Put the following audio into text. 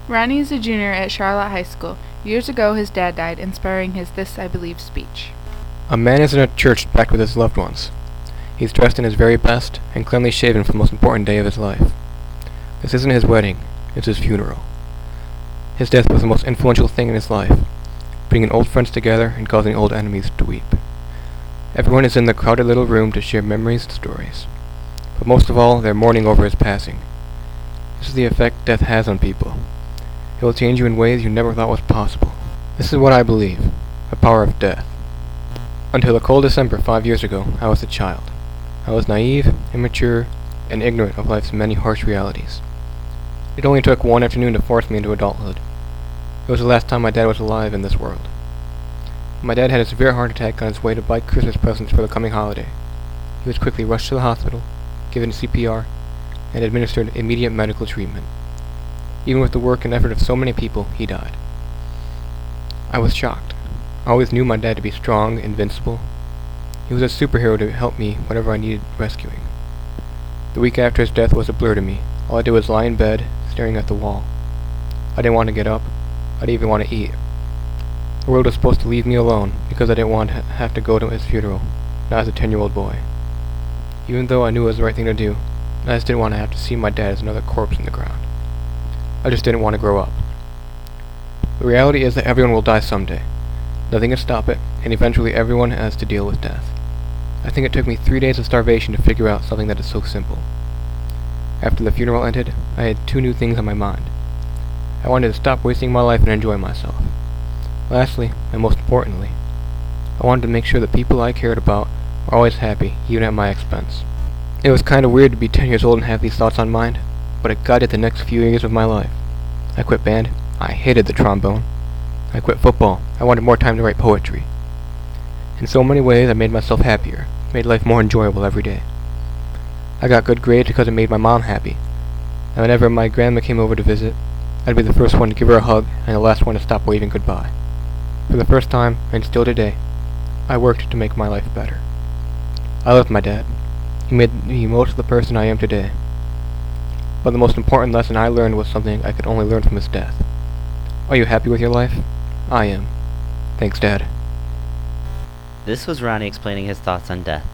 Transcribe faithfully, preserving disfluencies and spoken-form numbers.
Ronnie is a junior at Charlotte High School. Years ago, his dad died, inspiring his This I Believe speech. A man is in a church packed with his loved ones. He's dressed in his very best and cleanly shaven for the most important day of his life. This isn't his wedding, it's his funeral. His death was the most influential thing in his life, bringing old friends together and causing old enemies to weep. Everyone is in the crowded little room to share memories and stories. But most of all, they're mourning over his passing. This is the effect death has on people. It will change you in ways you never thought was possible. This is what I believe, the power of death. Until a cold December five years ago, I was a child. I was naive, immature, and ignorant of life's many harsh realities. It only took one afternoon to force me into adulthood. It was the last time my dad was alive in this world. My dad had a severe heart attack on his way to buy Christmas presents for the coming holiday. He was quickly rushed to the hospital, given C P R, and administered immediate medical treatment. Even with the work and effort of so many people, he died. I was shocked. I always knew my dad to be strong, invincible. He was a superhero to help me whenever I needed rescuing. The week after his death was a blur to me. All I did was lie in bed, staring at the wall. I didn't want to get up. I didn't even want to eat. The world was supposed to leave me alone because I didn't want to ha- have to go to his funeral, not as a ten-year-old boy. Even though I knew it was the right thing to do, I just didn't want to have to see my dad as another corpse in the ground. I just didn't want to grow up. The reality is that everyone will die someday. Nothing can stop it, and eventually everyone has to deal with death. I think it took me three days of starvation to figure out something that is so simple. After the funeral ended, I had two new things on my mind. I wanted to stop wasting my life and enjoy myself. Lastly, and most importantly, I wanted to make sure the people I cared about were always happy, even at my expense. It was kind of weird to be ten years old and have these thoughts on mind, but it guided the next few years of my life. I quit band. I hated the trombone. I quit football. I wanted more time to write poetry. In so many ways, I made myself happier, made life more enjoyable every day. I got good grades because it made my mom happy, and whenever my grandma came over to visit, I'd be the first one to give her a hug and the last one to stop waving goodbye. For the first time, and still today, I worked to make my life better. I loved my dad. He made me most of the person I am today. But the most important lesson I learned was something I could only learn from his death. Are you happy with your life? I am. Thanks, Dad. This was Ronnie explaining his thoughts on death.